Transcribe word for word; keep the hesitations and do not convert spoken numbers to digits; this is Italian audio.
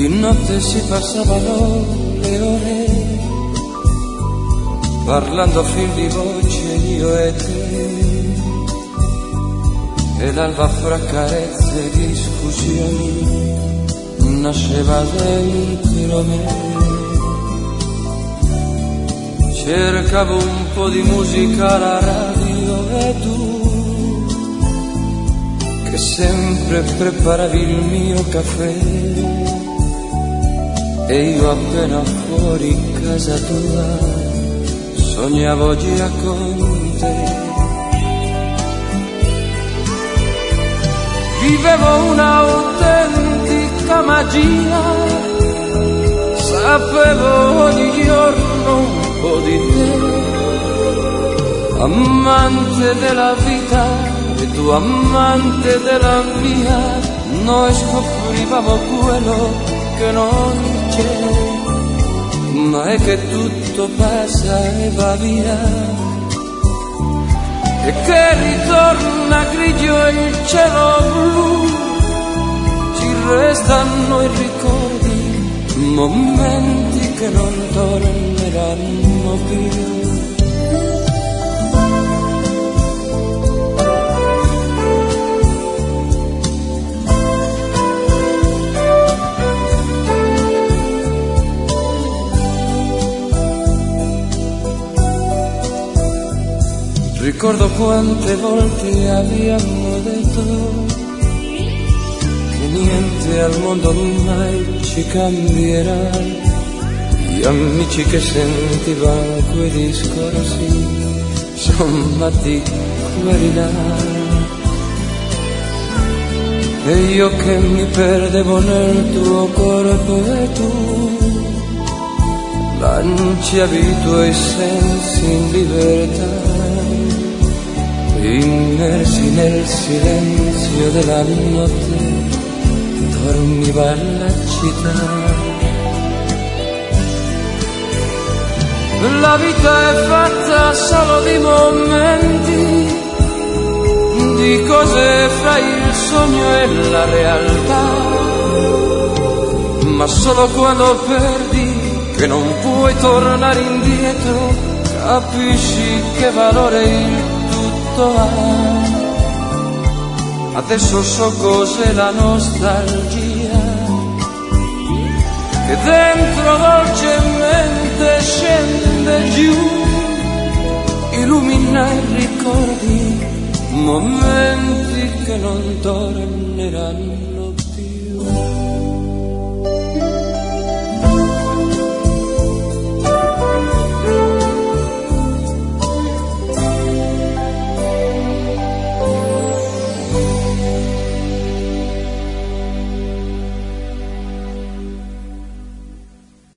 Di notte si passavano le ore, parlando a fil di voce io e te, e l'alba fra carezze e discussioni nasceva dentro me. Cercavo un po' di musica alla radio e tu, che sempre preparavi il mio caffè, e io appena fuori casa tua sognavo già con te. Vivevo un'autentica magia, sapevo ogni giorno un po' di te, amante della vita e tu amante della mia, noi scoprivamo quello che non c'è, ma è che tutto passa e va via, e che ritorna grigio il cielo blu, ci restano i ricordi, momenti che non torneranno più. Ricordo quante volte abbiamo detto che niente al mondo mai ci cambierà, gli amici che sentivano quei discorsi son matti quelli là, e io che mi perdevo nel tuo corpo e tu lanciavi i tuoi sensi in libertà, immersi nel silenzio della notte, dormiva la città. La vita è fatta solo di momenti, di cose fra il sogno e la realtà, ma solo quando perdi, che non puoi tornare indietro, capisci che valore il ha. Adesso so cos'è la nostalgia, che dentro dolcemente scende giù, illumina i ricordi, momenti che non torneranno